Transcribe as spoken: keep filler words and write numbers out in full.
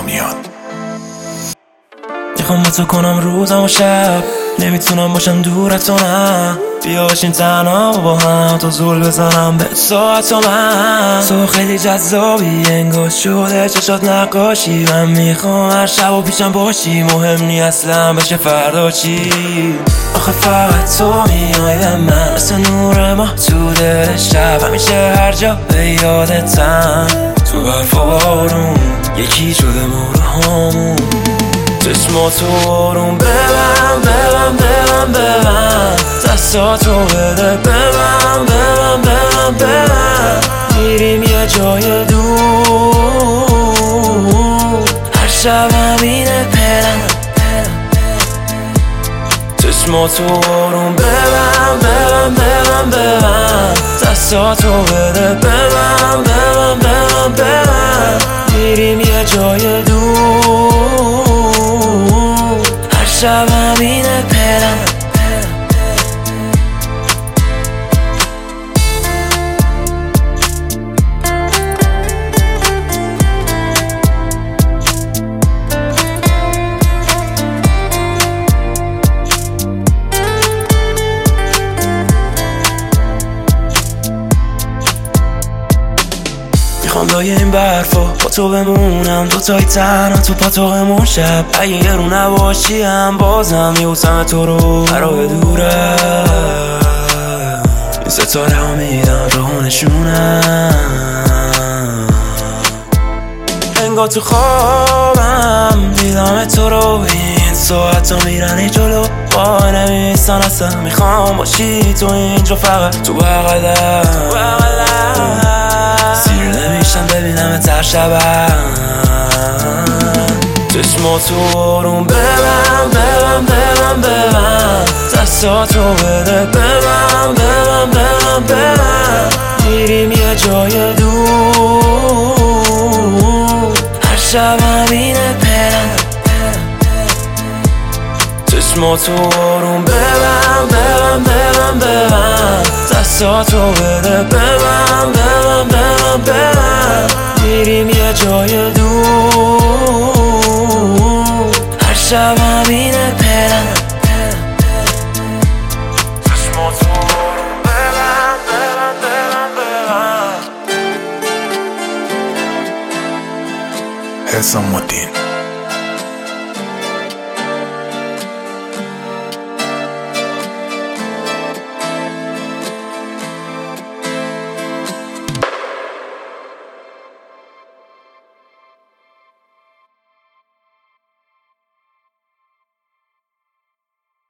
میاد. میخوام با تو کنم روزم و شب، نمیتونم باشم دور از تو، نه بیا باشیم تنها و با هم، تو زول بزنم به ساعت و من. تو خیلی جذابی انگار شده چشات نقاشی، من میخوام هر شب و پیشم باشی، مهم نی اصلا بشه فردا چی. آخه فقط تو میای به من مثل نور ماه تو دل شب، همیشه هر جا به یادتم، تو برف و بارون یکی شده موروهامون. چشماتو آروم ببن ببن ببن ببن، دستاتو بده ببن ببن ببن ببن، میریم یه جای دور، هر شب همینه پلن. چشماتو آروم ببن ببن ببن ببن، دستاتو بده ببن ببن ببن ببن، میریم یه جای دور، هر شب همینه پلن. میخوام لای این برفا با تو بمونم، دوتایی تنها تو پاتوقمون شب، اگه یه رو نباشی هم بازم میبوسم تو رو برای دوره. این ستاره ها میدن راه نشونم، انگار تو خوابم دیدم تو رو، این ساعت ها میرنی جلو وای نمیستن اصلا، میخوام باشی تو اینجا فقط تو بغلم، سیر نمیشن ببینم تر شبم. چشماتو آروم ببن ببن ببن ببن، دستاتو بده ببن ببن ببن ببن، میریم یه جای دور، هر شب همینه پلن. چشماتو آروم ببن ببن ببن ببن، دستاتو بده ببن ببن ببن ببن، میریم یه جای دور، هر شب همینه پلن. چشماتو آروم ببن ببن ببن ببن. حسام الدین